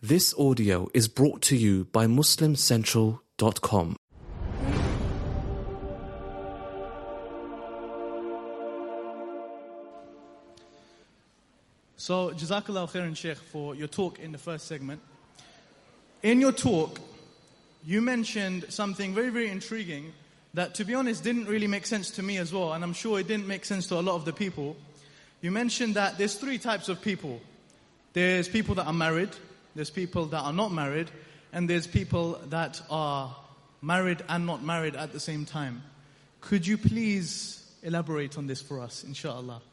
This audio is brought to you by MuslimCentral.com. So, Jazakallah khairan, Sheikh, for your talk in the first segment. In your talk, you mentioned something very, very intriguing that, to be honest, didn't really make sense to me as well, and I'm sure it didn't make sense to a lot of the people. You mentioned that there's three types of people. There's people that are married, there's people that are not married, and there's people that are married and not married at the same time. Could you please elaborate on this for us, inshallah?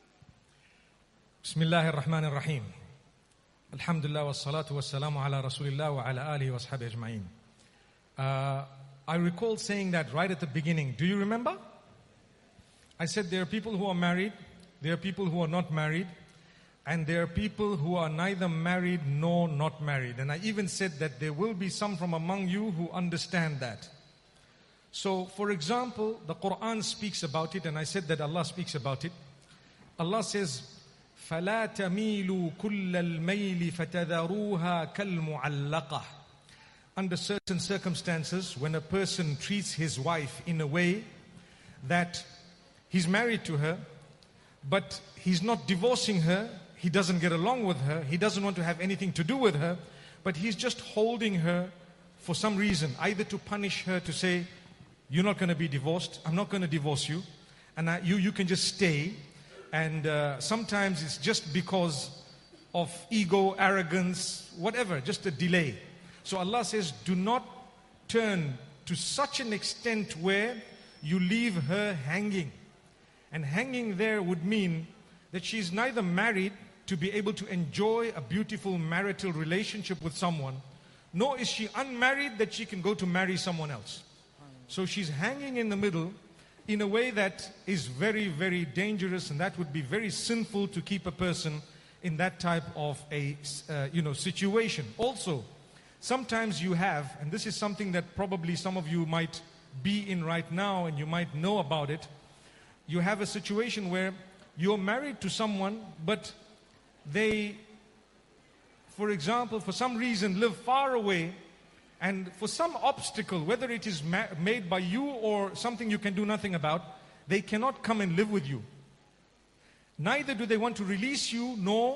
Bismillahir Rahmanir Rahim. Alhamdulillah wassalatu wassalamu ala Rasulillah wa ala alihi wa ashabihi ajma'in. I recall saying that right at the beginning. Do you remember? I said there are people who are married, there are people who are not married, and there are people who are neither married nor not married. And I even said that there will be some from among you who understand that. So, for example, the Quran speaks about it, and I said that Allah speaks about it. Allah says, فَلَا تَمِيلُوا كُلَّ الْمَيْلِ فَتَذَرُوهَا كَالْمُعَلَّقَةِ. Under certain circumstances, when a person treats his wife in a way that he's married to her, but he's not divorcing her, he doesn't get along with her, he doesn't want to have anything to do with her, but he's just holding her for some reason, either to punish her, to say, you're not going to be divorced, I'm not going to divorce you, and you can just stay. And sometimes it's just because of ego, arrogance, whatever, just a delay. So Allah says, do not turn to such an extent where you leave her hanging. And hanging there would mean that she's neither married to be able to enjoy a beautiful marital relationship with someone, nor is she unmarried that she can go to marry someone else. So she's hanging in the middle in a way that is very, very dangerous, and that would be very sinful to keep a person in that type of a situation. Also, sometimes you have, and this is something that probably some of you might be in right now and you might know about it, you have a situation where you're married to someone, but they, for example, for some reason live far away, and for some obstacle, whether it is made by you or something you can do nothing about, they cannot come and live with you. Neither do they want to release you, nor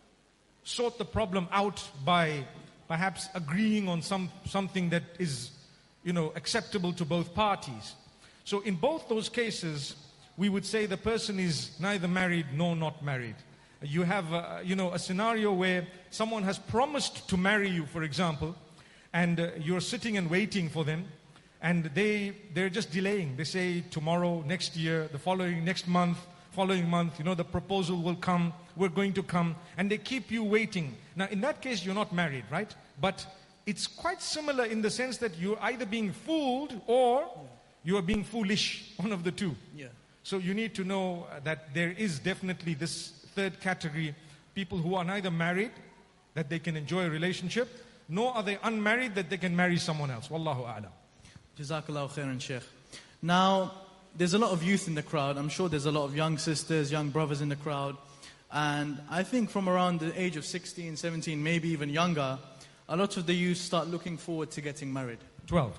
sort the problem out by perhaps agreeing on something that is, acceptable to both parties. So in both those cases, we would say the person is neither married nor not married. You have, a scenario where someone has promised to marry you, for example, and you're sitting and waiting for them, and they're just delaying. They say tomorrow, next year, next month, following month, the proposal will come, we're going to come, and they keep you waiting. Now, in that case, you're not married, right? But it's quite similar in the sense that you're either being fooled or you are being foolish, one of the two. Yeah. So you need to know that there is definitely this third category, people who are neither married, that they can enjoy a relationship, nor are they unmarried, that they can marry someone else. Wallahu a'lam. Jazakallah khairan, Sheikh. Now, there's a lot of youth in the crowd. I'm sure there's a lot of young sisters, young brothers in the crowd. And I think from around the age of 16, 17, maybe even younger, a lot of the youth start looking forward to getting married. 12.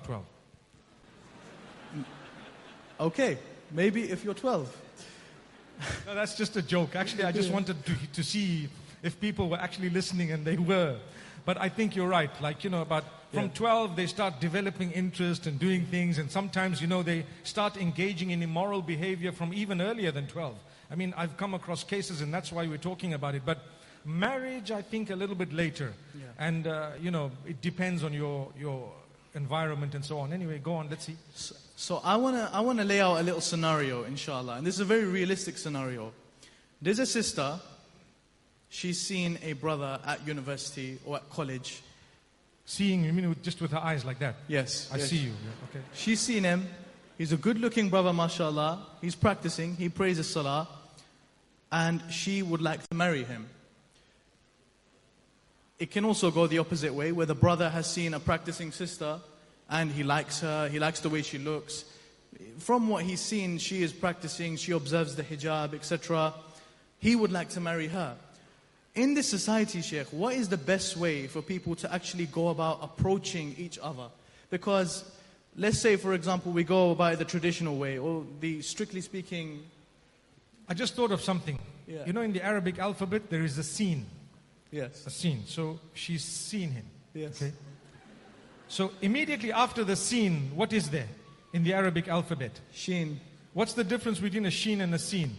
Okay, maybe if you're 12. No, that's just a joke. Actually, I just wanted to see if people were actually listening, and they were. But I think you're right. From 12, they start developing interest and doing things. And sometimes, they start engaging in immoral behavior from even earlier than 12. I mean, I've come across cases, and that's why we're talking about it. But marriage, I think, a little bit later. Yeah. And, it depends on your environment and so on. Anyway, go on, let's see. So I wanna lay out a little scenario, inshallah. And this is a very realistic scenario. There's a sister. She's seen a brother at university or at college. Seeing, you mean just with her eyes like that? Yes. I see you. Yeah, okay. She's seen him. He's a good-looking brother, mashallah. He's practicing. He prays his salah. And she would like to marry him. It can also go the opposite way, where the brother has seen a practicing sister and he likes her, he likes the way she looks. From what he's seen, she is practicing, she observes the hijab, etc. He would like to marry her. In this society, Sheikh, what is the best way for people to actually go about approaching each other? Because let's say, for example, we go about it the traditional way, or the strictly speaking... I just thought of something. Yeah. You know, in the Arabic alphabet, there is a sin. Yes. A sin. So she's seen him. Yes. Okay. So immediately after the sin, what is there in the Arabic alphabet? Sheen. What's the difference between a sheen and a sin?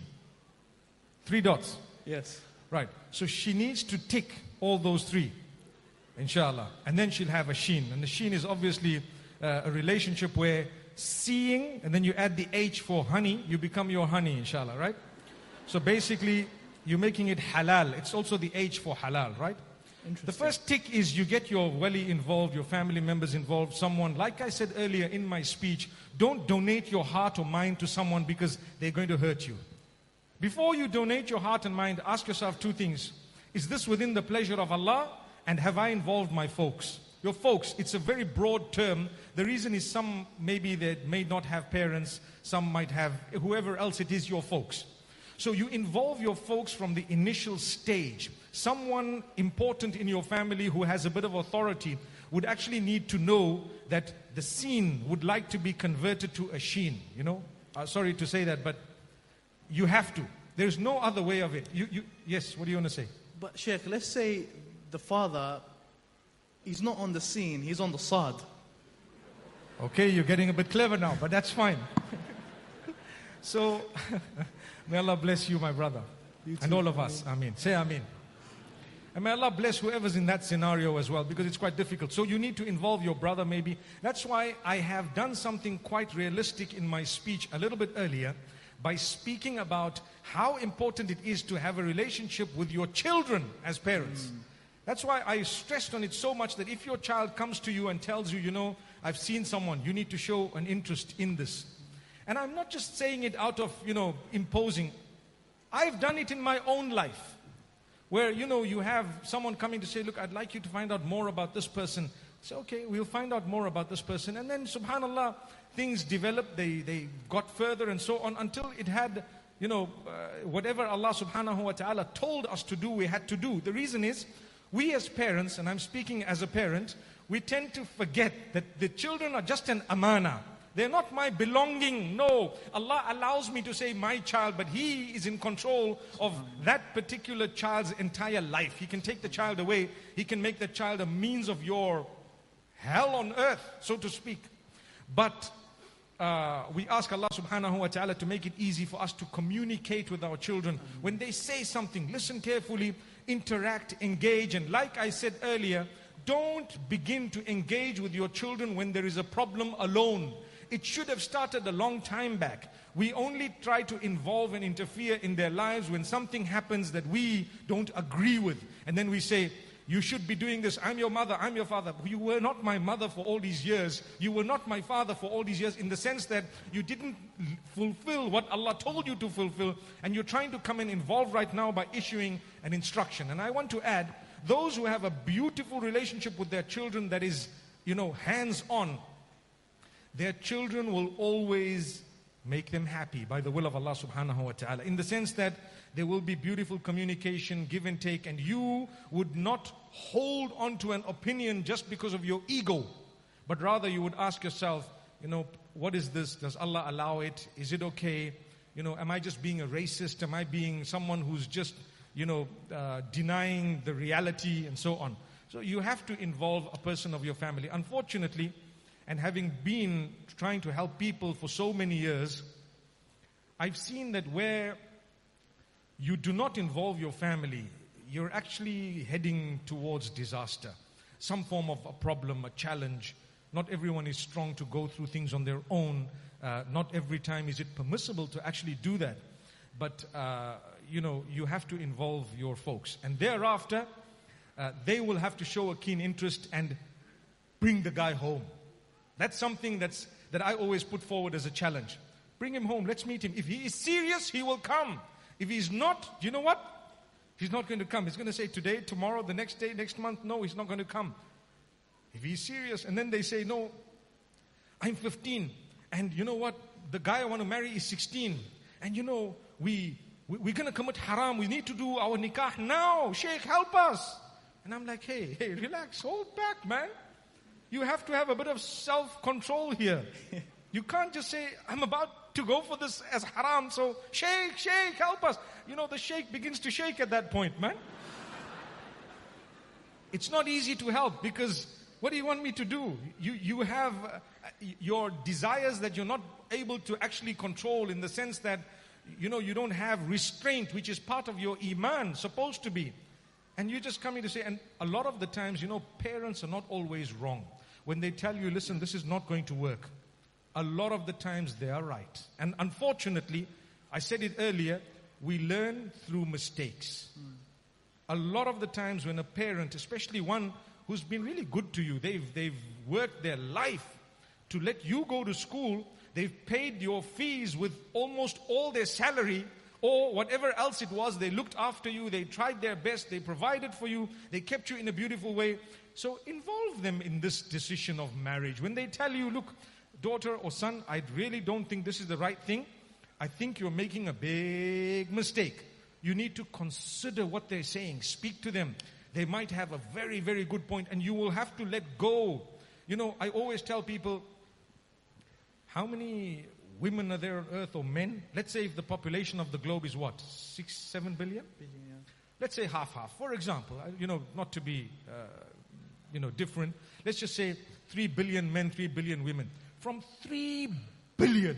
3 dots. Yes. Right. So she needs to tick all those 3, inshallah. And then she'll have a sheen. And the sheen is obviously a relationship where seeing, and then you add the H for honey, you become your honey, inshallah, right? So basically, you're making it halal. It's also the H for halal, right? The first tick is you get your wali involved, your family members involved, someone. Like I said earlier in my speech, don't donate your heart or mind to someone because they're going to hurt you. Before you donate your heart and mind, ask yourself 2 things. Is this within the pleasure of Allah? And have I involved my folks? Your folks, it's a very broad term. The reason is some maybe they may not have parents, some might have, whoever else it is, your folks. So you involve your folks from the initial stage. Someone important in your family who has a bit of authority would actually need to know that the seen would like to be converted to a sheen. You know, sorry to say that, but you have to. There's no other way of it. Yes, what do you want to say? But Sheikh, let's say the father, he's not on the scene, he's on the sad. Okay, you're getting a bit clever now, but that's fine. So, may Allah bless you, my brother. And all of us. Ameen. Say Ameen. And may Allah bless whoever's in that scenario as well, because it's quite difficult. So you need to involve your brother maybe. That's why I have done something quite realistic in my speech a little bit earlier, by speaking about how important it is to have a relationship with your children as parents. That's why I stressed on it so much that if your child comes to you and tells you, you know, I've seen someone, you need to show an interest in this. And I'm not just saying it out of, you know, imposing. I've done it in my own life. Where, you know, you have someone coming to say, look, I'd like you to find out more about this person. Say, okay, we'll find out more about this person. And then, subhanAllah, things developed, they got further and so on until it had, you know, whatever Allah subhanahu wa ta'ala told us to do, we had to do. The reason is, we as parents, and I'm speaking as a parent, we tend to forget that the children are just an amana. They're not my belonging. No, Allah allows me to say my child, but He is in control of that particular child's entire life. He can take the child away. He can make the child a means of your hell on earth, so to speak. But we ask Allah subhanahu wa ta'ala to make it easy for us to communicate with our children. When they say something, listen carefully, interact, engage. And like I said earlier, don't begin to engage with your children when there is a problem alone. It should have started a long time back. We only try to involve and interfere in their lives when something happens that we don't agree with. And then we say, you should be doing this. I'm your mother, I'm your father. You were not my mother for all these years. You were not my father for all these years, in the sense that you didn't fulfill what Allah told you to fulfill. And you're trying to come and involve right now by issuing an instruction. And I want to add, those who have a beautiful relationship with their children that is, you know, hands-on, their children will always make them happy by the will of Allah subhanahu wa ta'ala. In the sense that there will be beautiful communication, give and take, and you would not hold on to an opinion just because of your ego, but rather you would ask yourself, you know, what is this? Does Allah allow it? Is it okay? You know, am I just being a racist? Am I being someone who's just, you know, denying the reality and so on? So you have to involve a person of your family. Unfortunately, and having been trying to help people for so many years, I've seen that where you do not involve your family, you're actually heading towards disaster. Some form of a problem, a challenge. Not everyone is strong to go through things on their own. Not every time is it permissible to actually do that. But, you know, you have to involve your folks. And thereafter, they will have to show a keen interest and bring the guy home. That's something that I always put forward as a challenge. Bring him home, let's meet him. If he is serious, he will come. If he's not, you know what? He's not going to come. He's going to say today, tomorrow, the next day, next month. No, he's not going to come. If he's serious, and then they say, no, I'm 15. And you know what? The guy I want to marry is 16. And you know, we We're going to commit haram. We need to do our nikah now. Sheikh, help us. And I'm like, hey, relax. Hold back, man. You have to have a bit of self-control here. You can't just say, I'm about to go for this as haram. So, Sheikh, help us. The sheikh begins to shake at that point, man. It's not easy to help because what do you want me to do? You have your desires that you're not able to actually control, in the sense that, you don't have restraint, which is part of your iman, supposed to be. And you're just coming to say, and a lot of the times, parents are not always wrong. When they tell you, listen, this is not going to work, a lot of the times they are right. And unfortunately, I said it earlier, we learn through mistakes. A lot of the times when a parent, especially one who's been really good to you, they've worked their life to let you go to school, they've paid your fees with almost all their salary, or whatever else it was, they looked after you, they tried their best, they provided for you, they kept you in a beautiful way. So involve them in this decision of marriage. When they tell you, look, daughter or son, I really don't think this is the right thing, I think you're making a big mistake. You need to consider what they're saying. Speak to them. They might have a very, very good point, and you will have to let go. I always tell people, how many women are there on earth, or men? Let's say if the population of the globe is what? 6-7 billion? Let's say half. For example, not to be, different. Let's just say 3 billion men, 3 billion women. From 3 billion,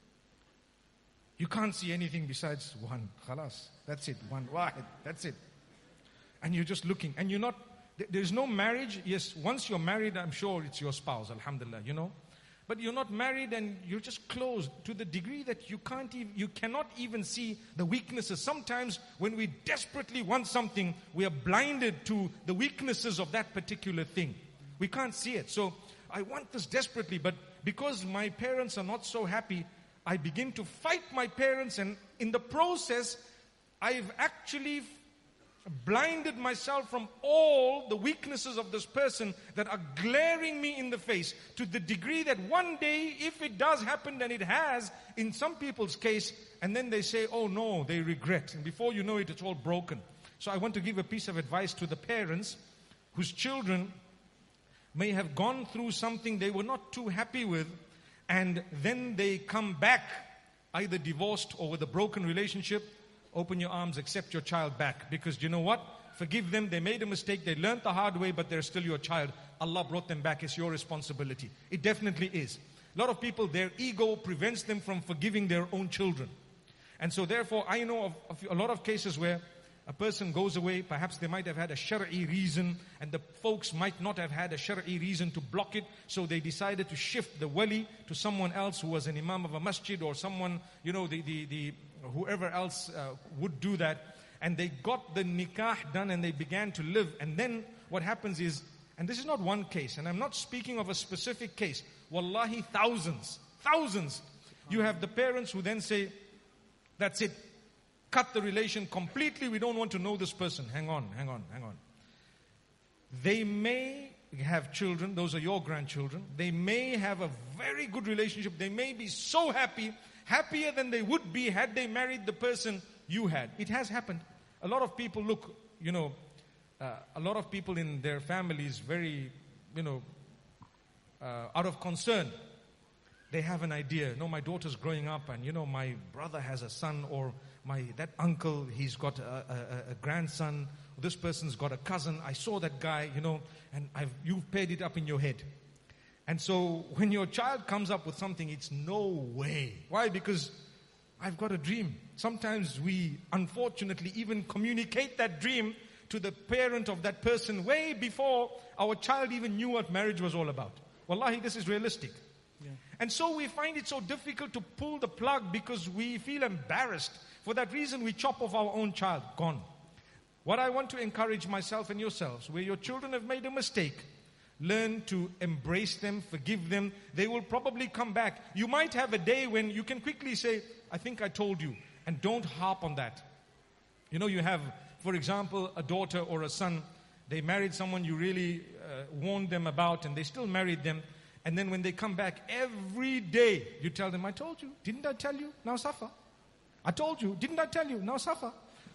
you can't see anything besides one. Khalas. That's it. One. Wahid. That's it. And you're just looking. And you're not, there's no marriage. Yes, once you're married, I'm sure it's your spouse, alhamdulillah, But you're not married and you're just closed to the degree that you cannot even see the weaknesses. Sometimes when we desperately want something, we are blinded to the weaknesses of that particular thing. We can't see it. So I want this desperately, but because my parents are not so happy, I begin to fight my parents, and in the process, I've actually blinded myself from all the weaknesses of this person that are glaring me in the face, to the degree that one day, if it does happen, and it has in some people's case, and then they say, oh no, they regret, and before you know it, it's all broken. So I want to give a piece of advice to the parents whose children may have gone through something they were not too happy with, and then they come back either divorced or with a broken relationship. Open your arms, accept your child back. Because you know what? Forgive them. They made a mistake. They learned the hard way, but they're still your child. Allah brought them back. It's your responsibility. It definitely is. A lot of people, their ego prevents them from forgiving their own children. And so therefore, I know of a lot of cases where a person goes away, perhaps they might have had a shari'i reason, and the folks might not have had a shari'i reason to block it, so they decided to shift the wali to someone else who was an imam of a masjid, or someone, whoever else would do that. And they got the nikah done and they began to live. And then what happens is, and this is not one case, and I'm not speaking of a specific case, wallahi, thousands. You have the parents who then say, that's it, cut the relation completely, we don't want to know this person. Hang on. They may have children, those are your grandchildren. They may have a very good relationship. They may be so happy, happier than they would be had they married the person you had. It has happened. A lot of people look, a lot of people in their families very, out of concern. They have an idea. No, my daughter's growing up, and my brother has a son, or that uncle, he's got a grandson. This person's got a cousin. I saw that guy, and you've paired it up in your head. And so when your child comes up with something, it's no way. Why? Because I've got a dream. Sometimes we, unfortunately, even communicate that dream to the parent of that person way before our child even knew what marriage was all about. Wallahi, this is realistic. Yeah. And so we find it so difficult to pull the plug because we feel embarrassed. For that reason, we chop off our own child. Gone. What I want to encourage myself and yourselves, where your children have made a mistake, learn to embrace them, forgive them. They will probably come back. You might have a day when you can quickly say, I think I told you, and don't harp on that. You have, for example, a daughter or a son. They married someone you really warned them about, and they still married them. And then when they come back, every day you tell them, I told you, didn't I tell you? Now suffer. I told you, didn't I tell you? Now suffer.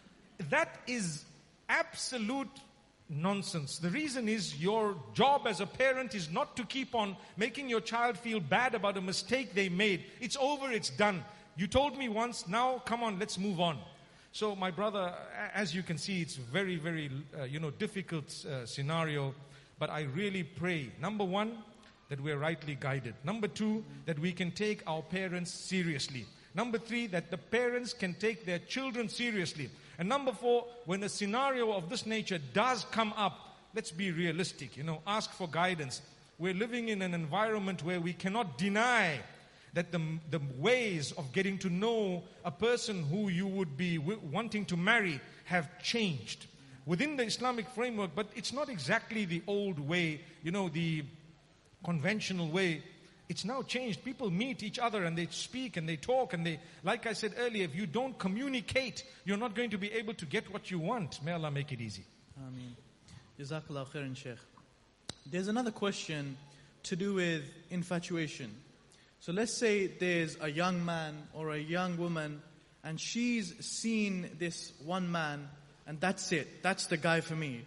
That is absolute nonsense. The reason is your job as a parent is not to keep on making your child feel bad about a mistake they made. It's over, it's done. You told me once, now come on, let's move on. So my brother, as you can see, it's very, very, difficult scenario. But I really pray, number one, that we're rightly guided. Number two, that we can take our parents seriously. Number three, that the parents can take their children seriously. And number four, when a scenario of this nature does come up, let's be realistic, ask for guidance. We're living in an environment where we cannot deny that the ways of getting to know a person who you would be wanting to marry have changed within the Islamic framework, but it's not exactly the old way, the conventional way. It's now changed. People meet each other and they speak and they talk and they, like I said earlier, if you don't communicate, you're not going to be able to get what you want. May Allah make it easy. Ameen. Jazakallah khairan, Sheikh. There's another question to do with infatuation. So let's say there's a young man or a young woman and she's seen this one man and that's it. That's the guy for me.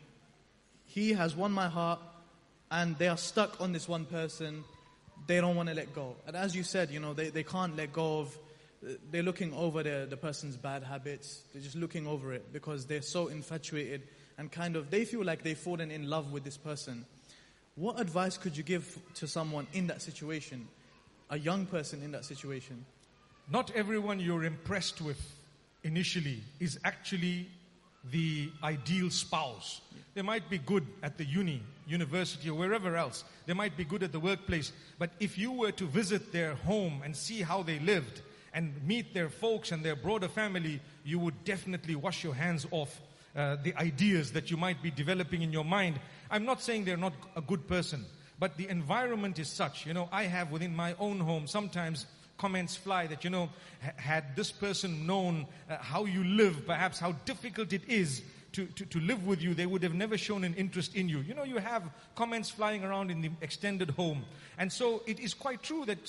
He has won my heart and they are stuck on this one person. They don't want to let go. And as you said, they can't let go of, they're looking over the person's bad habits. They're just looking over it because they're so infatuated and they feel like they've fallen in love with this person. What advice could you give to someone in that situation? A young person in that situation? Not everyone you're impressed with initially is actually the ideal spouse. They might be good at the university or wherever else. They might be good at the workplace. But if you were to visit their home and see how they lived and meet their folks and their broader family, you would definitely wash your hands off the ideas that you might be developing in your mind. I'm not saying they're not a good person, but the environment is such. I have within my own home sometimes comments fly that, had this person known how you live, perhaps how difficult it is to live with you, they would have never shown an interest in you. You have comments flying around in the extended home. And so it is quite true that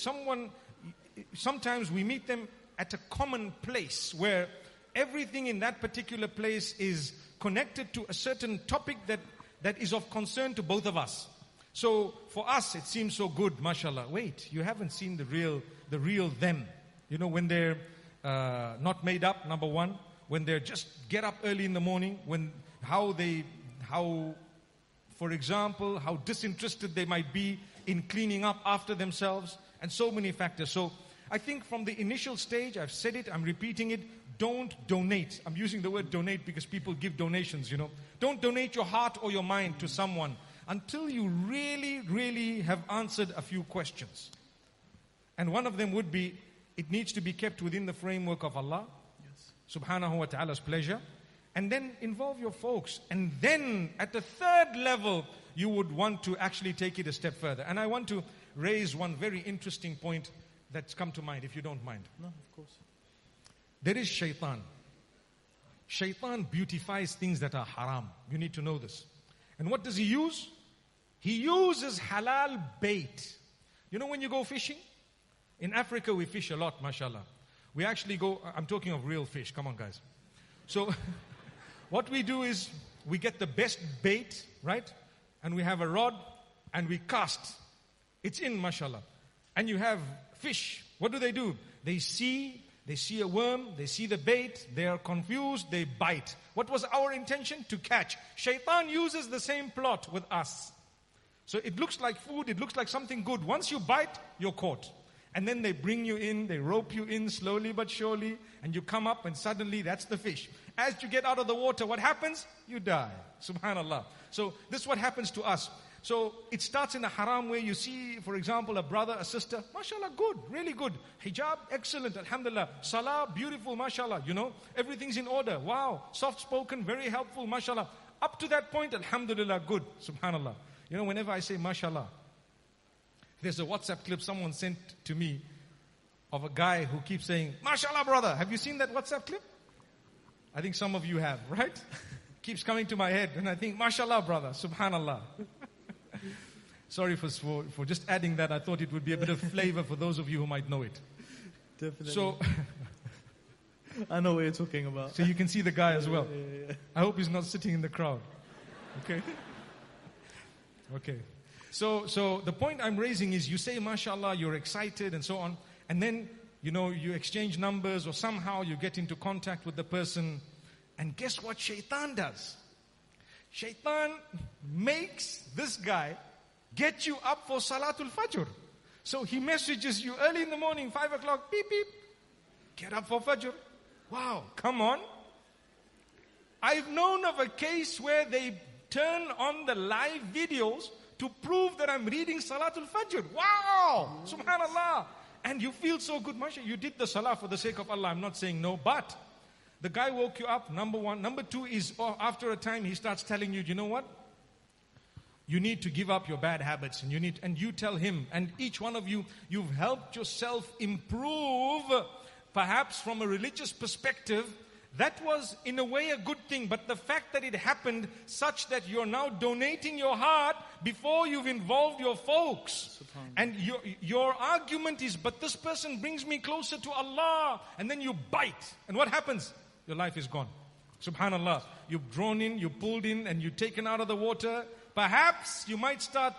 sometimes we meet them at a common place where everything in that particular place is connected to a certain topic that is of concern to both of us. So for us, it seems so good, mashallah. Wait, you haven't seen the real them. When they're not made up, number one. When they're just get up early in the morning. For example, how disinterested they might be in cleaning up after themselves. And so many factors. So I think from the initial stage, I've said it, I'm repeating it, don't donate. I'm using the word donate because people give donations, Don't donate your heart or your mind to someone until you really, really have answered a few questions. And one of them would be, it needs to be kept within the framework of Allah, subhanahu wa ta'ala's pleasure. And then involve your folks. And then at the third level, you would want to actually take it a step further. And I want to raise one very interesting point that's come to mind, if you don't mind. No, of course. There is shaitan. Shaitan beautifies things that are haram. You need to know this. And what does he use? He uses halal bait. When you go fishing? In Africa, we fish a lot, mashallah. We actually go, I'm talking of real fish. Come on, guys. So, what we do is, we get the best bait, right? And we have a rod, and we cast. It's in, mashallah. And you have fish. What do? They see a worm, they see the bait, they are confused, they bite. What was our intention? To catch. Shaitan uses the same plot with us. So it looks like food, it looks like something good. Once you bite, you're caught. And then they bring you in, they rope you in slowly but surely, and you come up and suddenly that's the fish. As you get out of the water, what happens? You die. Subhanallah. So this is what happens to us. So it starts in a haram way. You see, for example, a brother, a sister, mashallah, good, really good. Hijab, excellent, alhamdulillah. Salah, beautiful, mashallah. Everything's in order. Wow, soft-spoken, very helpful, mashallah. Up to that point, alhamdulillah, good, subhanallah. Whenever I say mashallah, there's a WhatsApp clip someone sent to me of a guy who keeps saying, mashallah, brother. Have you seen that WhatsApp clip? I think some of you have, right? Keeps coming to my head, and I think, mashallah, brother, subhanallah. Sorry for just adding that. I thought it would be a bit of flavor for those of you who might know it. Definitely. So, I know what you're talking about. So you can see the guy as well. I hope he's not sitting in the crowd. Okay? Okay. So the point I'm raising is you say, mashallah, you're excited and so on. And then, you exchange numbers or somehow you get into contact with the person. And guess what Shaitan does? Shaitan makes this guy get you up for Salatul Fajr. So he messages you early in the morning, 5 o'clock, beep, beep. Get up for Fajr. Wow, come on. I've known of a case where they turn on the live videos to prove that I'm reading Salatul Fajr. Wow! Subhanallah. And you feel so good. Masha, you did the salah for the sake of Allah. I'm not saying no, but the guy woke you up, number one. Number two is after a time he starts telling you, you know what? You need to give up your bad habits and you tell him, and each one of you, you've helped yourself improve, perhaps from a religious perspective. That was in a way a good thing, but the fact that it happened such that you're now donating your heart before you've involved your folks. And your argument is, but this person brings me closer to Allah. And then you bite. And what happens? Your life is gone. Subhanallah. You've drawn in, you pulled in, and you're taken out of the water. Perhaps you might start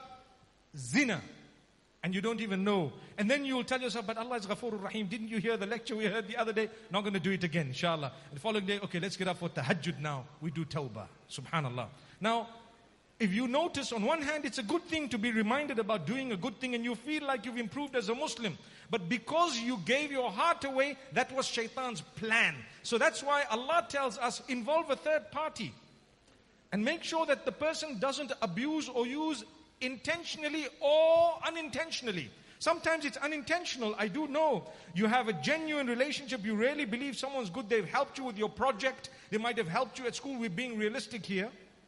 zina. And you don't even know. And then you'll tell yourself, but Allah is Ghafoorur Rahim. Didn't you hear the lecture we heard the other day? Not going to do it again, inshallah. And the following day, okay, let's get up for tahajjud now. We do tawbah. Subhanallah. Now, if you notice, on one hand, it's a good thing to be reminded about doing a good thing and you feel like you've improved as a Muslim. But because you gave your heart away, that was Shaitan's plan. So that's why Allah tells us, involve a third party. And make sure that the person doesn't abuse or use intentionally or unintentionally. Sometimes it's unintentional. I do know you have a genuine relationship. You really believe someone's good. They've helped you with your project. They might have helped you at school. We're being realistic here.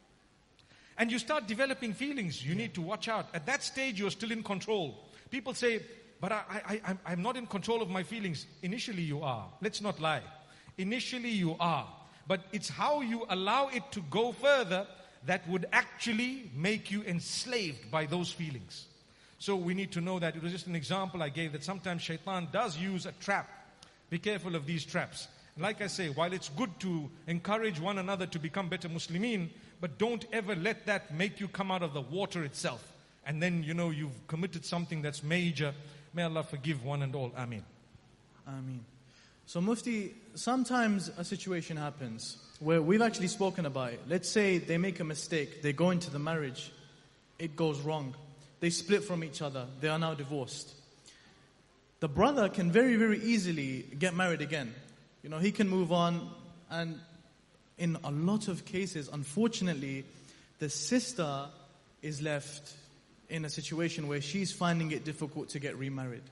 And you start developing feelings. You need to watch out. At that stage, you're still in control. People say, but I'm not in control of my feelings. Initially, you are. Let's not lie. Initially, you are. But it's how you allow it to go further that would actually make you enslaved by those feelings. So we need to know that. It was just an example I gave that sometimes Shaitan does use a trap. Be careful of these traps. Like I say, while it's good to encourage one another to become better Muslimin, but don't ever let that make you come out of the water itself. And then, you've committed something that's major. May Allah forgive one and all. Ameen. Ameen. So Mufti, sometimes a situation happens where we've actually spoken about it. Let's say they make a mistake, they go into the marriage, it goes wrong. They split from each other, they are now divorced. The brother can very, very easily get married again. He can move on, and in a lot of cases, unfortunately, the sister is left in a situation where she's finding it difficult to get remarried.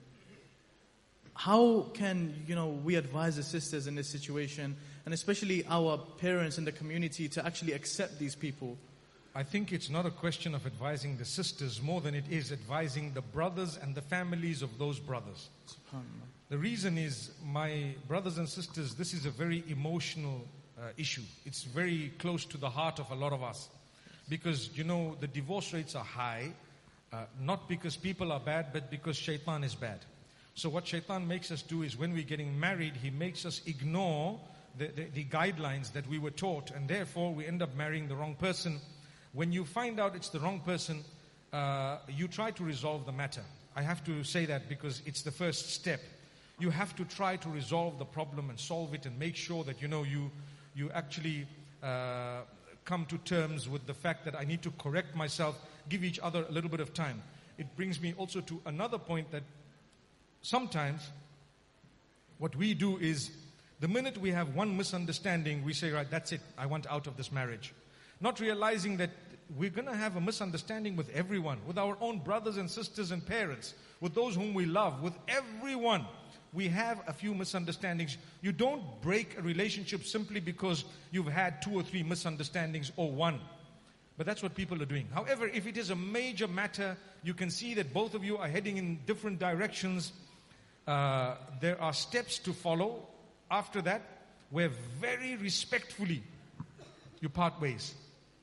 How can, we advise the sisters in this situation, and especially our parents in the community, to actually accept these people? I think it's not a question of advising the sisters more than it is advising the brothers and the families of those brothers. SubhanAllah. The reason is, my brothers and sisters, this is a very emotional issue. It's very close to the heart of a lot of us. Because, the divorce rates are high, not because people are bad, but because Shaitan is bad. So what Shaitan makes us do is, when we're getting married, he makes us ignore the guidelines that we were taught, and therefore we end up marrying the wrong person. When you find out it's the wrong person, you try to resolve the matter. I have to say that because it's the first step. You have to try to resolve the problem and solve it and make sure that you actually come to terms with the fact that I need to correct myself, give each other a little bit of time. It brings me also to another point that sometimes what we do is, the minute we have one misunderstanding, we say, right, that's it, I want out of this marriage. Not realizing that we're going to have a misunderstanding with everyone, with our own brothers and sisters and parents, with those whom we love, with everyone. We have a few misunderstandings. You don't break a relationship simply because you've had 2 or 3 misunderstandings or one. But that's what people are doing. However, if it is a major matter, you can see that both of you are heading in different directions. There are steps to follow. After that, where very respectfully you part ways.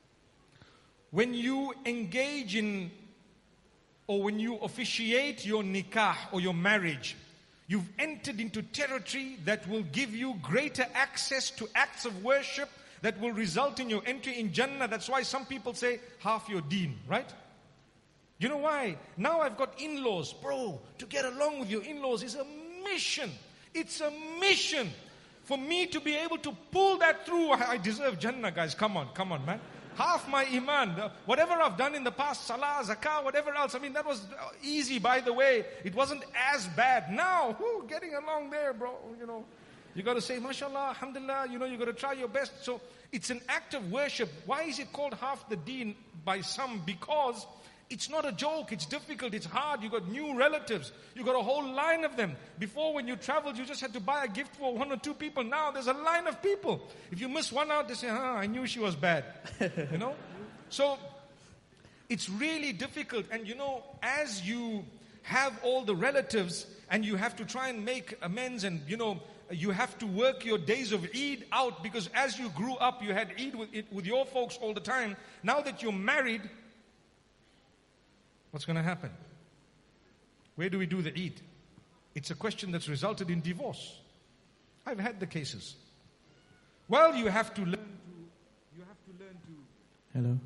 When you engage in, or when you officiate your nikah or your marriage, You've entered into territory that will give you greater access to acts of worship that will result in your entry in Jannah. That's why some people say half your deen, right? You know why? Now I've got in-laws. Bro, to get along with your in-laws is a mission. It's a mission. For me to be able to pull that through, I deserve Jannah, guys. Come on, man. Half my iman, whatever I've done in the past, salah, zakah, whatever else, I mean, that was easy, by the way. It wasn't as bad. Now, getting along there, bro, you got to say, mashallah, alhamdulillah, you got to try your best. So it's an act of worship. Why is it called half the deen by some? Because it's not a joke, it's difficult, it's hard. You got new relatives, you got a whole line of them. Before, when you traveled, you just had to buy a gift for 1 or 2 people. Now there's a line of people. If you miss one out, they say, I knew she was bad. So it's really difficult. And as you have all the relatives and you have to try and make amends, and you have to work your days of Eid out, because as you grew up, you had Eid with your folks all the time. Now that you're married, what's going to happen? Where do we do the Eid? It's a question that's resulted in divorce. I've had the cases. Well, you have to learn to. Hello.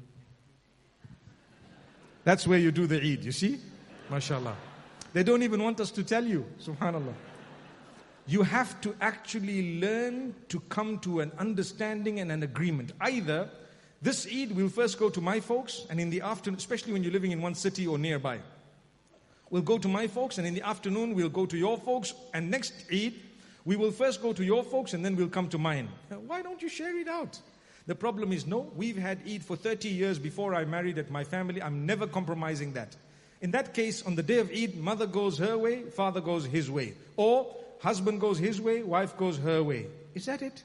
That's where you do the Eid, you see? MashaAllah. They don't even want us to tell you, subhanAllah. You have to actually learn to come to an understanding and an agreement. Either this Eid we'll first go to my folks, and in the afternoon, especially when you're living in one city or nearby, we'll go to my folks, and in the afternoon we'll go to your folks, and next Eid we will first go to your folks and then we'll come to mine. Why don't you share it out? The problem is, no, we've had Eid for 30 years before I married at my family. I'm never compromising that. In that case, on the day of Eid, mother goes her way, father goes his way. Or husband goes his way, wife goes her way. Is that it?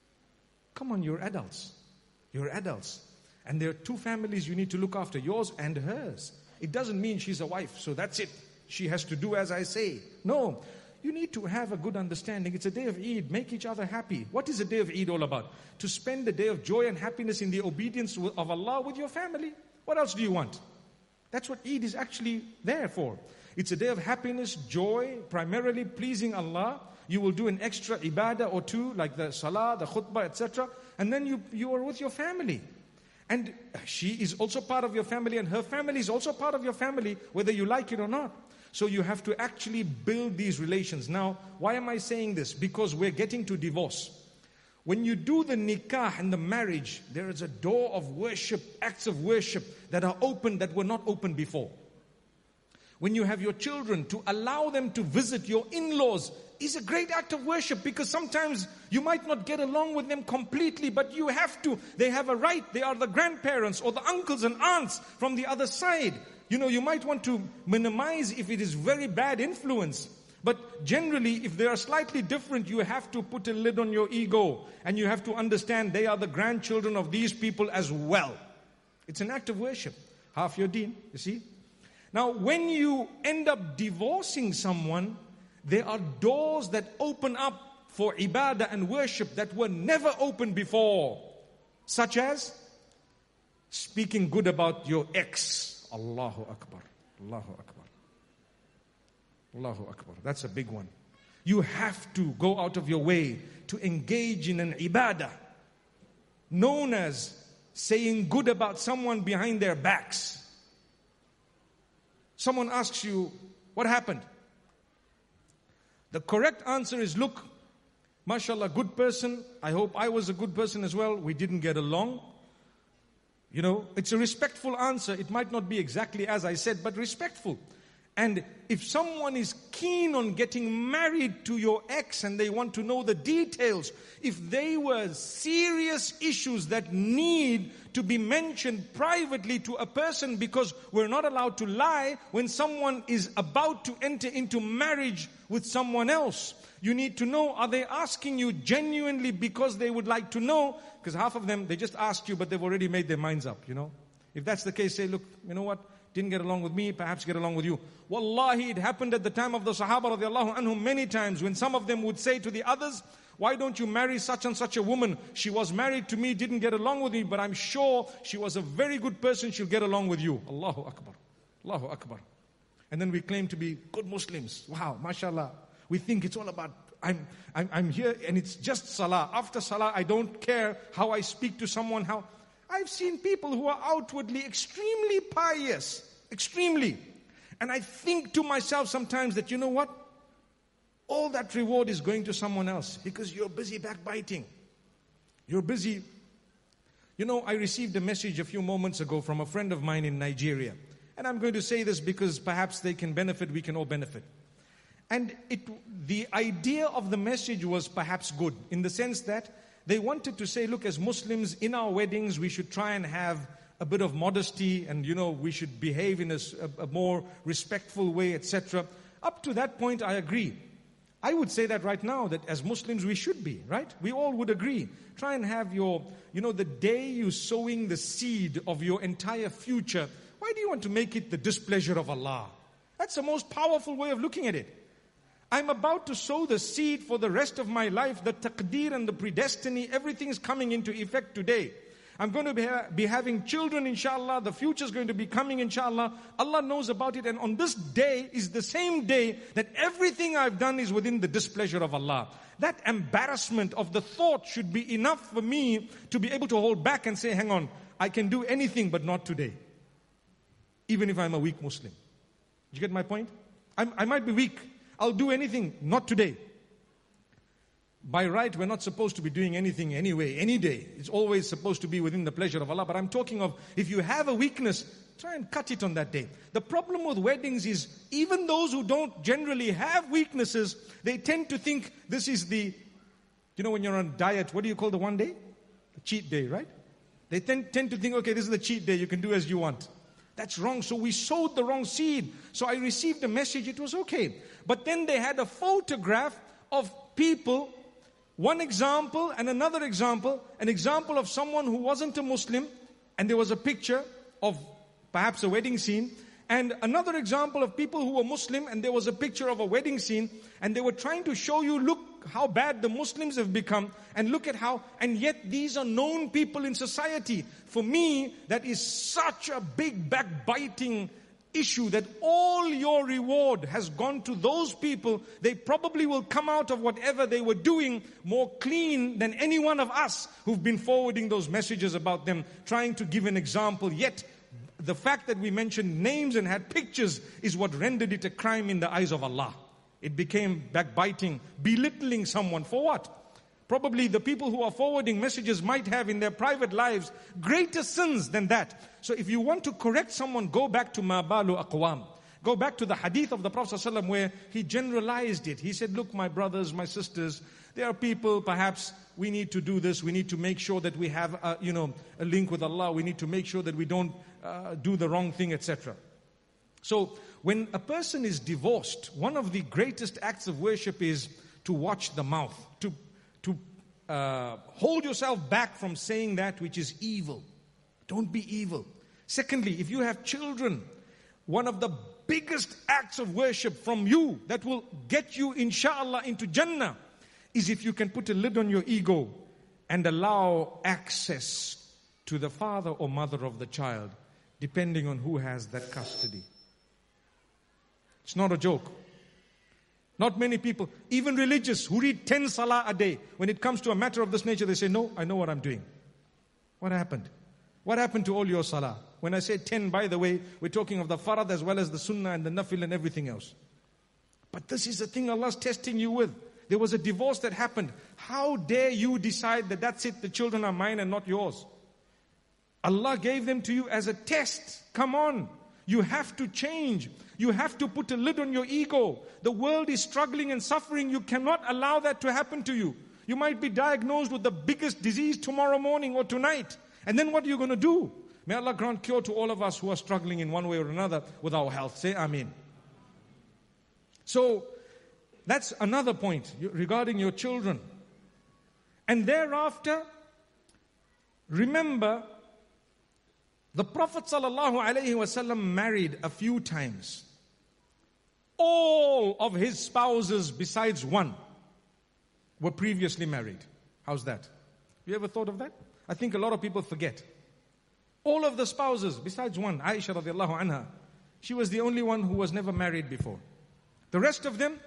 Come on, you're adults. You're adults. And there are 2 families you need to look after, yours and hers. It doesn't mean she's a wife, so that's it. She has to do as I say. No. You need to have a good understanding. It's a day of Eid. Make each other happy. What is a day of Eid all about? To spend a day of joy and happiness in the obedience of Allah with your family. What else do you want? That's what Eid is actually there for. It's a day of happiness, joy, primarily pleasing Allah. You will do an extra ibadah or 2, like the salah, the khutbah, etc. And then you are with your family. And she is also part of your family, and her family is also part of your family, whether you like it or not. So you have to actually build these relations. Now, why am I saying this? Because we're getting to divorce. When you do the nikah and the marriage, there is a door of worship, acts of worship that are open that were not open before. When you have your children, to allow them to visit your in-laws is a great act of worship, because sometimes you might not get along with them completely, but you have to. They have a right. They are the grandparents or the uncles and aunts from the other side. You might want to minimize if it is very bad influence. But generally, if they are slightly different, you have to put a lid on your ego. And you have to understand they are the grandchildren of these people as well. It's an act of worship. Half your deen, you see. Now, when you end up divorcing someone, there are doors that open up for ibadah and worship that were never open before. Such as speaking good about your ex. Allahu Akbar. Allahu Akbar. Allahu Akbar. That's a big one. You have to go out of your way to engage in an ibadah known as saying good about someone behind their backs. Someone asks you, what happened? The correct answer is, look, mashallah, good person. I hope I was a good person as well. We didn't get along. It's a respectful answer. It might not be exactly as I said, but respectful. And if someone is keen on getting married to your ex and they want to know the details, if they were serious issues that need to be mentioned privately to a person, because we're not allowed to lie when someone is about to enter into marriage with someone else. You need to know, are they asking you genuinely because they would like to know? Because half of them, they just asked you, but they've already made their minds up, If that's the case, say, look, you know what? Didn't get along with me, perhaps get along with you. Wallahi, it happened at the time of the Sahaba radiallahu anhum many times, when some of them would say to the others, why don't you marry such and such a woman? She was married to me, didn't get along with me, but I'm sure she was a very good person, she'll get along with you. Allahu Akbar. Allahu Akbar. And then we claim to be good Muslims. Wow, mashallah. We think it's all about, I'm here and it's just salah. After salah, I don't care how I speak to someone, how. I've seen people who are outwardly extremely pious, extremely. And I think to myself sometimes that, you know what? All that reward is going to someone else because you're busy backbiting. You're busy. You know, I received a message a few moments ago from a friend of mine in Nigeria. And I'm going to say this because perhaps they can benefit, we can all benefit. And the idea of the message was perhaps good in the sense that they wanted to say, look, as Muslims in our weddings, we should try and have a bit of modesty and, you know, we should behave in a more respectful way, etc. Up to that point, I agree. I would say that right now, that as Muslims we should be, right? We all would agree. Try and have your, you know, the day you're sowing the seed of your entire future, why do you want to make it the displeasure of Allah? That's the most powerful way of looking at it. I'm about to sow the seed for the rest of my life. The taqdeer and the predestiny, everything is coming into effect today. I'm going to be having children, inshallah. The future is going to be coming, inshallah. Allah knows about it. And on this day is the same day that everything I've done is within the displeasure of Allah. That embarrassment of the thought should be enough for me to be able to hold back and say, hang on, I can do anything but not today. Even if I'm a weak Muslim. Did you get my point? I might be weak. I'll do anything, not today. By right, we're not supposed to be doing anything anyway, any day. It's always supposed to be within the pleasure of Allah. But I'm talking of, if you have a weakness, try and cut it on that day. The problem with weddings is, even those who don't generally have weaknesses, they tend to think this is the, you know, when you're on a diet, what do you call the one day? The cheat day, right? They tend to think, okay, this is the cheat day, you can do as you want. That's wrong. So we sowed the wrong seed. So I received a message, it was okay. But then they had a photograph of people, one example and another example, an example of someone who wasn't a Muslim, and there was a picture of perhaps a wedding scene, and another example of people who were Muslim, and there was a picture of a wedding scene, and they were trying to show you, look how bad the Muslims have become, and look at how, and yet these are known people in society. For me, that is such a big backbiting issue that all your reward has gone to those people. They probably will come out of whatever they were doing more clean than any one of us who've been forwarding those messages about them, trying to give an example. Yet, the fact that we mentioned names and had pictures is what rendered it a crime in the eyes of Allah. It became backbiting, belittling someone. For what? Probably the people who are forwarding messages might have in their private lives greater sins than that. So if you want to correct someone, go back to Ma Balu Aqwam. Go back to the hadith of the Prophet ﷺ where he generalized it. He said, look, my brothers, my sisters, there are people, perhaps we need to do this. We need to make sure that we have a link with Allah. We need to make sure that we don't do the wrong thing, etc. So when a person is divorced, one of the greatest acts of worship is to watch the mouth, to hold yourself back from saying that which is evil. Don't be evil. Secondly, if you have children, one of the biggest acts of worship from you that will get you, inshallah, into Jannah is if you can put a lid on your ego and allow access to the father or mother of the child, depending on who has that custody. It's not a joke. Not many people, even religious, who read 10 salah a day, when it comes to a matter of this nature, they say, no, I know what I'm doing. What happened? What happened to all your salah? When I say 10, by the way, we're talking of the farad as well as the sunnah and the nafil and everything else. But this is the thing Allah's testing you with. There was a divorce that happened. How dare you decide that that's it, the children are mine and not yours? Allah gave them to you as a test. Come on. You have to change. You have to put a lid on your ego. The world is struggling and suffering. You cannot allow that to happen to you. You might be diagnosed with the biggest disease tomorrow morning or tonight. And then what are you going to do? May Allah grant cure to all of us who are struggling in one way or another with our health. Say Ameen. So, that's another point regarding your children. And thereafter, remember, the Prophet ﷺ married a few times. All of his spouses besides one were previously married. How's that? You ever thought of that? I think a lot of people forget. All of the spouses besides one, Aisha radiallahu anha, she was the only one who was never married before. The rest of them,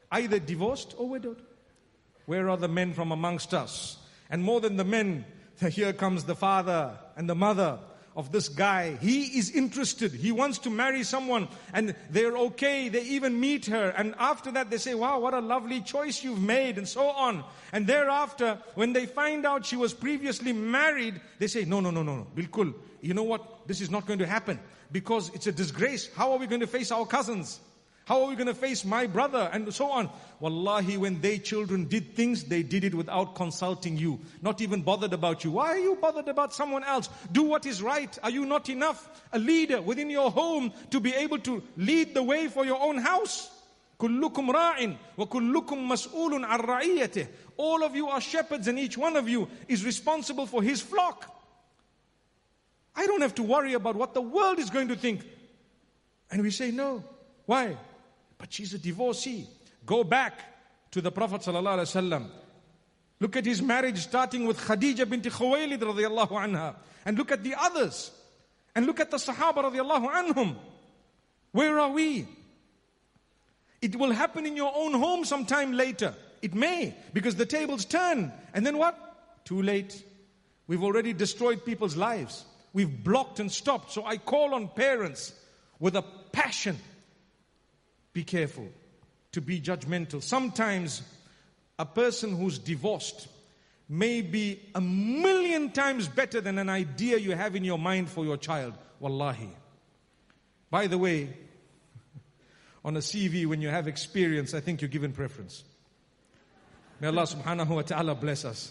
either divorced or widowed. Where are the men from amongst us? And more than the men, here comes the father and the mother of this guy. He is interested. He wants to marry someone and they're okay. They even meet her. And after that they say, wow, what a lovely choice you've made, and so on. And thereafter, when they find out she was previously married, they say, no, bilkul. You know what? This is not going to happen because it's a disgrace. How are we going to face our cousins? How are we going to face my brother? And so on. Wallahi, when their children did things, they did it without consulting you. Not even bothered about you. Why are you bothered about someone else? Do what is right. Are you not enough a leader within your home to be able to lead the way for your own house? كُلُّكُمْ رَاعٍ وَكُلُّكُمْ مَسْئُولٌ عَنْ رَعِيَّتِهِ. All of you are shepherds and each one of you is responsible for his flock. I don't have to worry about what the world is going to think. And we say no. Why? But she's a divorcee. Go back to the Prophet ﷺ. Look at his marriage starting with Khadija bint Khuwaylid radiyallahu anha. And look at the others. And look at the Sahaba radiyallahu anhum. Where are we? It will happen in your own home sometime later. It may, because the tables turn. And then what? Too late. We've already destroyed people's lives. We've blocked and stopped. So I call on parents with a passion. Be careful to be judgmental. Sometimes a person who's divorced may be 1,000,000 times better than an idea you have in your mind for your child. Wallahi. By the way, on a CV, when you have experience, I think you're given preference. May Allah subhanahu wa ta'ala bless us.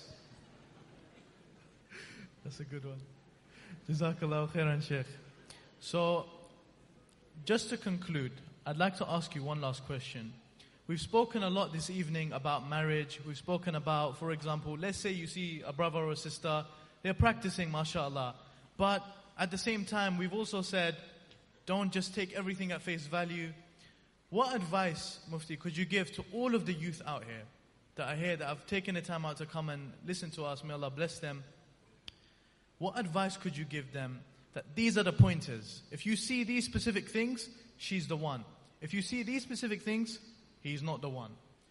That's a good one. Jazakallahu khairan, Sheikh. So, just to conclude, I'd like to ask you one last question. We've spoken a lot this evening about marriage. We've spoken about, for example, let's say you see a brother or a sister, they're practicing, mashallah. But at the same time, we've also said, don't just take everything at face value. What advice, Mufti, could you give to all of the youth out here that are here, that have taken the time out to come and listen to us? May Allah bless them. What advice could you give them that these are the pointers? If you see these specific things, she's the one. If you see these specific things, he's not the one.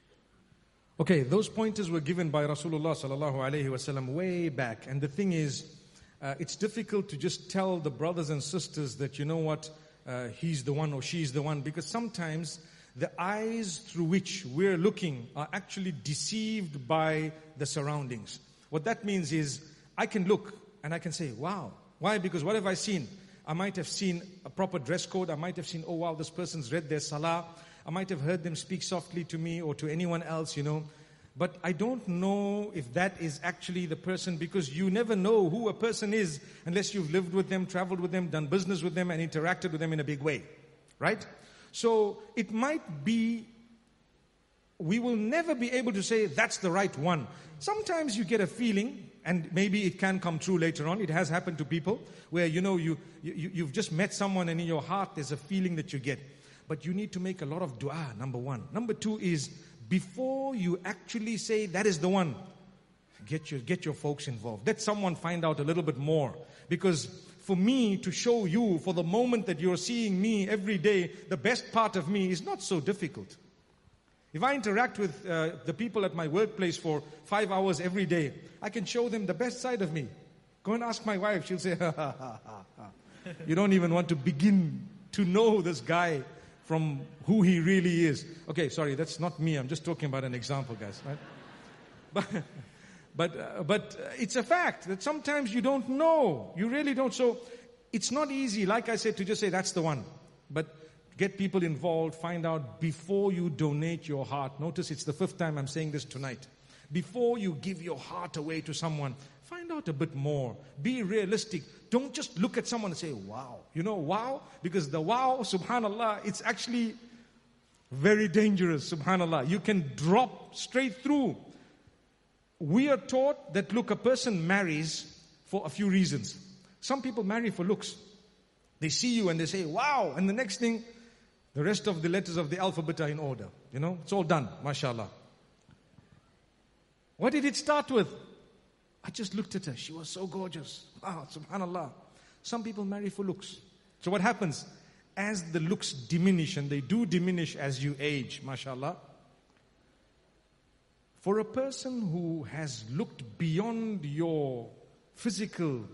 Okay, those pointers were given by Rasulullah sallallahu alaihi wasallam way back. And the thing is, it's difficult to just tell the brothers and sisters that, you know what, he's the one or she's the one. Because sometimes the eyes through which we're looking are actually deceived by the surroundings. What that means is, I can look and I can say, wow. Why? Because what have I seen? I might have seen a proper dress code. I might have seen, oh wow, this person's read their salah. I might have heard them speak softly to me or to anyone else, you know. But I don't know if that is actually the person, because you never know who a person is unless you've lived with them, traveled with them, done business with them, and interacted with them in a big way. Right? So it might be, we will never be able to say that's the right one. Sometimes you get a feeling, and maybe it can come true later on. It has happened to people where, you know, you've just met someone and in your heart there's a feeling that you get. But you need to make a lot of dua, number one. Number two is, before you actually say that is the one, get your folks involved. Let someone find out a little bit more. Because for me to show you, for the moment that you're seeing me every day, the best part of me is not so difficult. If I interact with the people at my workplace for 5 hours every day, I can show them the best side of me. Go and ask my wife, she'll say, ha, ha, ha, ha, ha. You don't even want to begin to know this guy from who he really is. Okay, sorry, that's not me. I'm just talking about an example, guys. Right? But it's a fact that sometimes you don't know. You really don't. So it's not easy, like I said, to just say that's the one. But get people involved, find out before you donate your heart. Notice it's the 5th time I'm saying this tonight. Before you give your heart away to someone, find out a bit more. Be realistic. Don't just look at someone and say, wow. You know, wow? Because the wow, subhanallah, it's actually very dangerous, subhanallah. You can drop straight through. We are taught that, look, a person marries for a few reasons. Some people marry for looks. They see you and they say, wow. And the next thing, the rest of the letters of the alphabet are in order. You know, it's all done, mashallah. What did it start with? I just looked at her. She was so gorgeous. Wow, subhanallah. Some people marry for looks. So what happens? As the looks diminish, and they do diminish as you age, mashallah, For a person who has looked beyond your physical,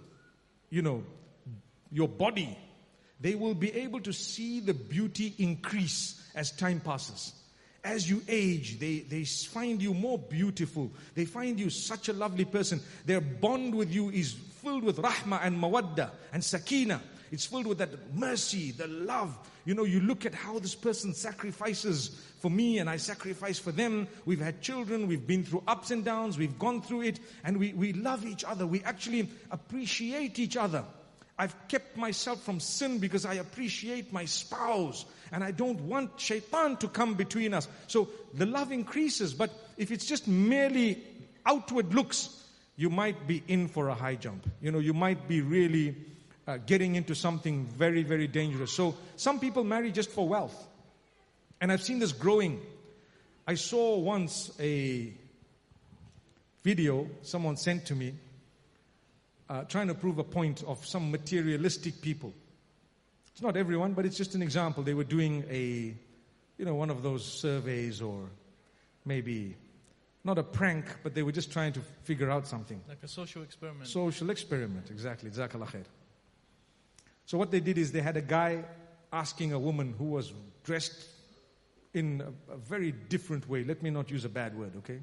your body, they will be able to see the beauty increase as time passes. As you age, they find you more beautiful. They find you such a lovely person. Their bond with you is filled with rahmah and mawadda and sakina. It's filled with that mercy, the love. You look at how this person sacrifices for me and I sacrifice for them. We've had children, we've been through ups and downs, we've gone through it, and we love each other. We actually appreciate each other. I've kept myself from sin because I appreciate my spouse and I don't want shaitan to come between us. So the love increases, but if it's just merely outward looks, you might be in for a high jump. You might be really getting into something very, very dangerous. So some people marry just for wealth. And I've seen this growing. I saw once a video someone sent to me trying to prove a point of some materialistic people. It's not everyone, but it's just an example. They were doing one of those surveys, or maybe not a prank, but they were just trying to figure out something. Like a social experiment. Social experiment, exactly. Jazakallah khair. So what they did is they had a guy asking a woman who was dressed in a very different way. Let me not use a bad word, okay?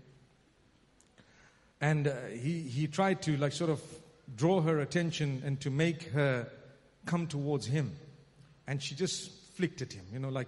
And he tried to sort of draw her attention and to make her come towards him. And she just flicked at him,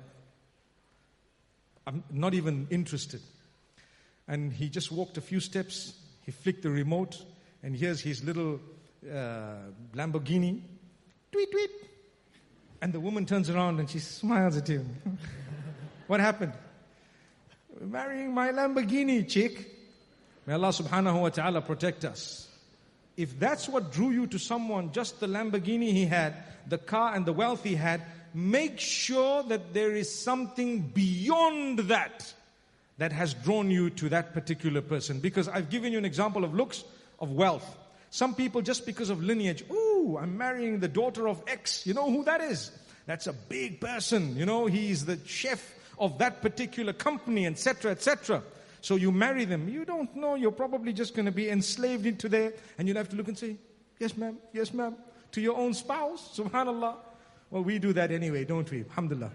I'm not even interested. And he just walked a few steps, he flicked the remote, and here's his little Lamborghini. Tweet, tweet. And the woman turns around and she smiles at him. What happened? Marrying my Lamborghini, chick. May Allah subhanahu wa ta'ala protect us. If that's what drew you to someone, just the Lamborghini he had, the car and the wealth he had, make sure that there is something beyond that has drawn you to that particular person. Because I've given you an example of looks, of wealth. Some people, just because of lineage, I'm marrying the daughter of X. You know who that is? That's a big person. He's the chef of that particular company, etc., etc. So you marry them. You don't know, you're probably just going to be enslaved into there, and you'll have to look and say, yes ma'am, to your own spouse, subhanallah. Well, we do that anyway, don't we? Alhamdulillah.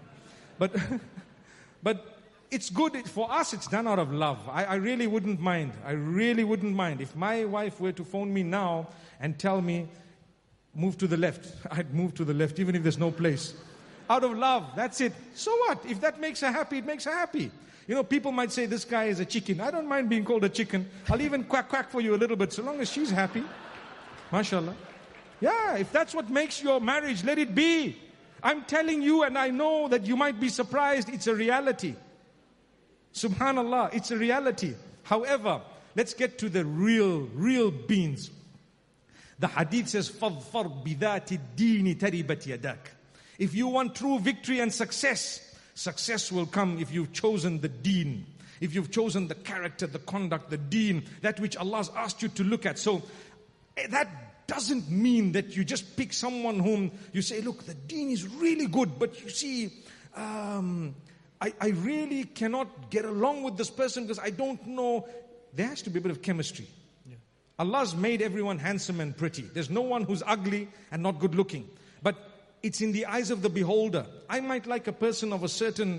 But it's good, for us it's done out of love. I really wouldn't mind. If my wife were to phone me now and tell me, move to the left, I'd move to the left, even if there's no place. Out of love, that's it. So what? If that makes her happy, it makes her happy. People might say, this guy is a chicken. I don't mind being called a chicken. I'll even quack for you a little bit, so long as she's happy. MashaAllah. Yeah, if that's what makes your marriage, let it be. I'm telling you, and I know that you might be surprised, it's a reality. Subhanallah, it's a reality. However, let's get to the real beans. The hadith says, فَظْفَرْ بِذَاتِ الدِّينِ تَرِبَتْ يَدَاكَ. If you want true victory and success will come if you've chosen the deen. If you've chosen the character, the conduct, the deen, that which Allah has asked you to look at. So that doesn't mean that you just pick someone whom you say, look, the deen is really good, but you see, I really cannot get along with this person because I don't know. There has to be a bit of chemistry. Yeah. Allah's made everyone handsome and pretty. There's no one who's ugly and not good looking. But it's in the eyes of the beholder. I might like a person of a certain,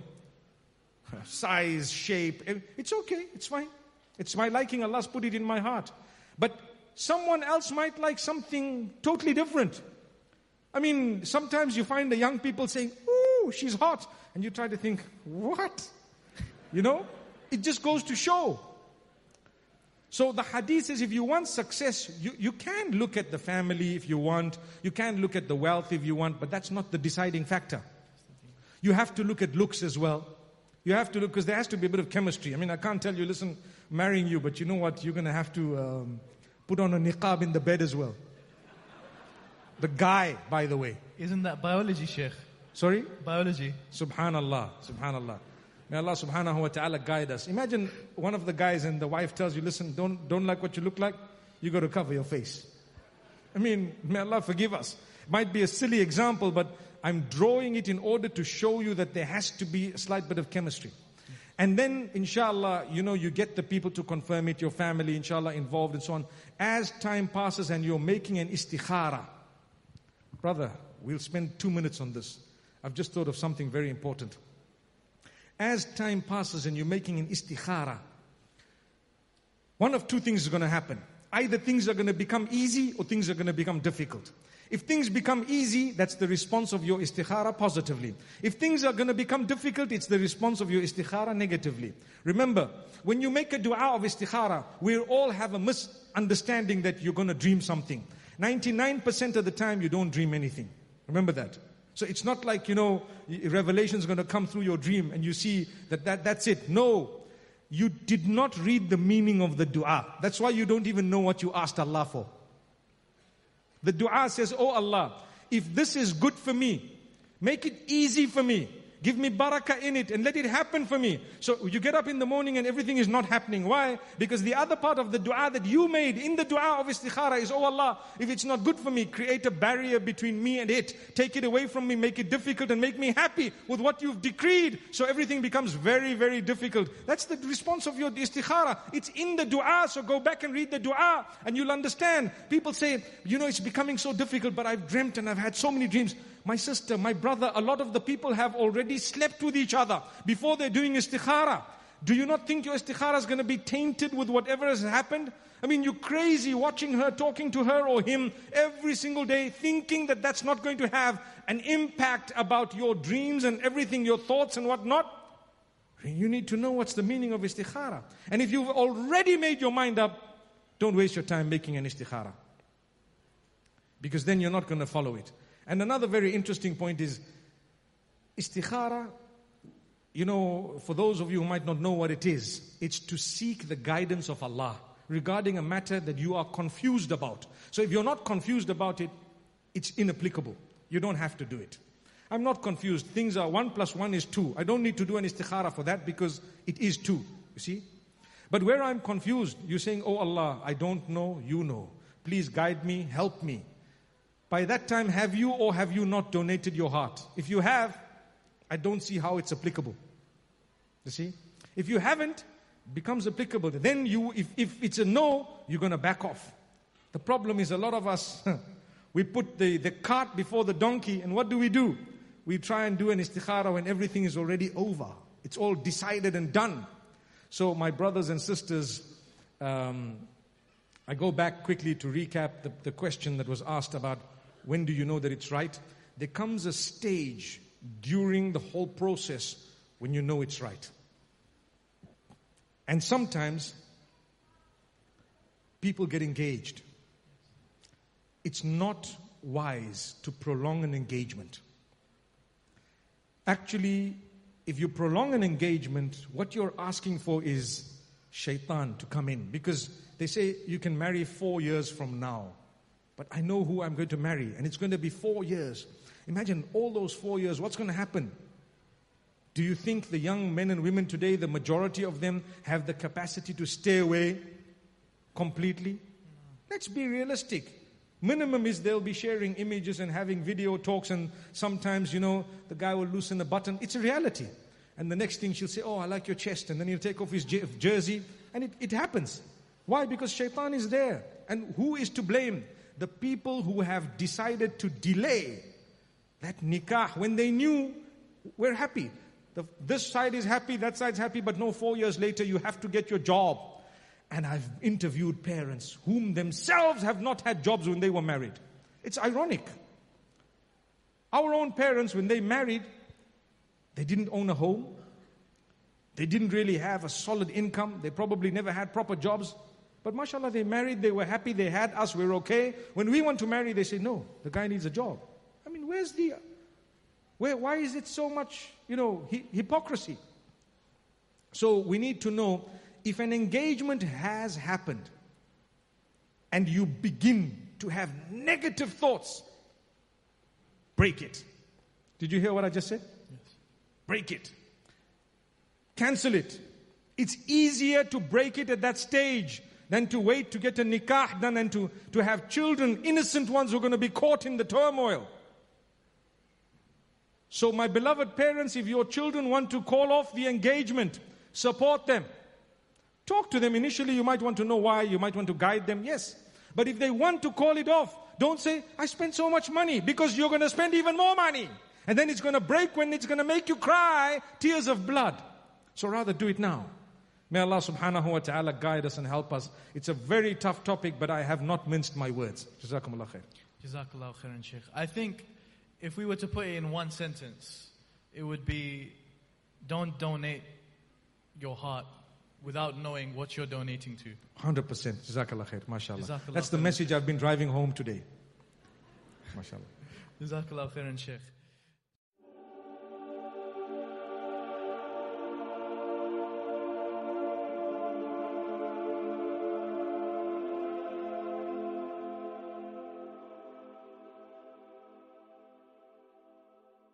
size, shape. It's okay, it's fine. It's my liking, Allah's put it in my heart. But someone else might like something totally different. I mean, sometimes you find the young people saying, ooh, she's hot. And you try to think, what? It just goes to show. So the hadith says if you want success, you can look at the family if you want. You can look at the wealth if you want, but that's not the deciding factor. You have to look at looks as well. You have to look, because there has to be a bit of chemistry. I mean, I can't tell you, listen, I'm marrying you, but you know what? You're going to have to put on a niqab in the bed as well. The guy, by the way. Isn't that biology, Sheikh? Sorry? Biology. Subhanallah. May Allah subhanahu wa ta'ala guide us. Imagine one of the guys and the wife tells you, listen, don't like what you look like, you got to cover your face. I mean, may Allah forgive us. It might be a silly example, but I'm drawing it in order to show you that there has to be a slight bit of chemistry. And then, inshallah, you get the people to confirm it, your family, inshallah, involved and so on. As time passes and you're making an istikhara. Brother, we'll spend 2 minutes on this. I've just thought of something very important. As time passes and you're making an istikhara, one of two things is going to happen. Either things are going to become easy or things are going to become difficult. If things become easy, that's the response of your istikhara positively. If things are going to become difficult, it's the response of your istikhara negatively. Remember, when you make a dua of istikhara, we all have a misunderstanding that you're going to dream something. 99% of the time, you don't dream anything. Remember that. So it's not like, revelation is going to come through your dream and you see that's it. No, you did not read the meaning of the dua. That's why you don't even know what you asked Allah for. The dua says, oh Allah, if this is good for me, make it easy for me. Give me barakah in it and let it happen for me. So you get up in the morning and everything is not happening. Why? Because the other part of the dua that you made in the dua of istikhara is, oh Allah, if it's not good for me, create a barrier between me and it. Take it away from me, make it difficult and make me happy with what you've decreed. So everything becomes very, very difficult. That's the response of your istikhara. It's in the dua, so go back and read the dua and you'll understand. People say, it's becoming so difficult, but I've dreamt and I've had so many dreams. My sister, my brother, a lot of the people have already slept with each other before they're doing istikhara. Do you not think your istikhara is going to be tainted with whatever has happened? I mean, you're crazy watching her, talking to her or him every single day, thinking that that's not going to have an impact about your dreams and everything, your thoughts and whatnot. You need to know what's the meaning of istikhara. And if you've already made your mind up, don't waste your time making an istikhara. Because then you're not going to follow it. And another very interesting point is, istikhara, for those of you who might not know what it is, it's to seek the guidance of Allah regarding a matter that you are confused about. So if you're not confused about it, it's inapplicable. You don't have to do it. I'm not confused. Things are 1 + 1 is 2. I don't need to do an istikhara for that because it is 2. You see? But where I'm confused, you're saying, oh Allah, I don't know, you know. Please guide me, help me. By that time, have you or have you not donated your heart? If you have, I don't see how it's applicable. You see? If you haven't, it becomes applicable. Then if it's a no, you're going to back off. The problem is a lot of us, we put the cart before the donkey, and what do? We try and do an istikhara when everything is already over. It's all decided and done. So my brothers and sisters, I go back quickly to recap the question that was asked about when do you know that it's right? There comes a stage during the whole process when you know it's right. And sometimes people get engaged. It's not wise to prolong an engagement. Actually, if you prolong an engagement, what you're asking for is shaitan to come in. Because they say you can marry 4 years from now. But I know who I'm going to marry, and it's going to be 4 years. Imagine all those 4 years, what's going to happen? Do you think the young men and women today, the majority of them, have the capacity to stay away completely? Let's be realistic. Minimum is they'll be sharing images and having video talks, and sometimes, the guy will loosen a button. It's a reality. And the next thing she'll say, oh, I like your chest, and then he'll take off his jersey, and it happens. Why? Because shaitan is there. And who is to blame? The people who have decided to delay that nikah when they knew we're happy. This side is happy, that side's happy, but no, 4 years later you have to get your job. And I've interviewed parents whom themselves have not had jobs when they were married. It's ironic. Our own parents, when they married, they didn't own a home. They didn't really have a solid income. They probably never had proper jobs. But mashallah, they married, they were happy, they had us, we're okay. When we want to marry, they say, no, the guy needs a job. I mean, why is it so much, hypocrisy? So we need to know, if an engagement has happened, and you begin to have negative thoughts, break it. Did you hear what I just said? Yes. Break it. Cancel it. It's easier to break it at that stage than to wait to get a nikah done and to have children, innocent ones who are going to be caught in the turmoil. So my beloved parents, if your children want to call off the engagement, Support them. Talk to them. Initially, you might want to know why. You might want to guide them. Yes. But if they want to call it off, don't say, I spent so much money, because you're going to spend even more money. And then it's going to break when it's going to make you cry tears of blood. So rather do it now. May Allah subhanahu wa ta'ala guide us and help us. It's a very tough topic, but I have not minced my words. Jazakumullah khair. Jazakallah khairan, Sheikh. I think if we were to put it in one sentence, it would be, don't donate your heart without knowing what you're donating to. 100%. Jazakallah khair. MashaAllah. Jazakallah That's the khair. message I've been driving home today. MashaAllah. Jazakallah khairan, Sheikh.